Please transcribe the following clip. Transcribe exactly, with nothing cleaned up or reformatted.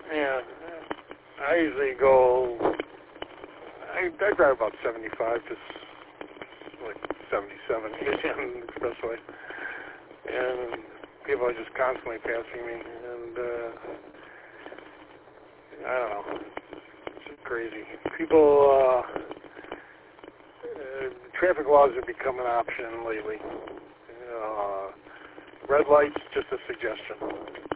Yeah, I usually go, I, I drive about seventy-five, just like seventy-seven on the expressway. And people are just constantly passing me, and uh, I don't know, it's just crazy. People, uh, uh, traffic laws have become an option lately. Uh, red lights, just a suggestion.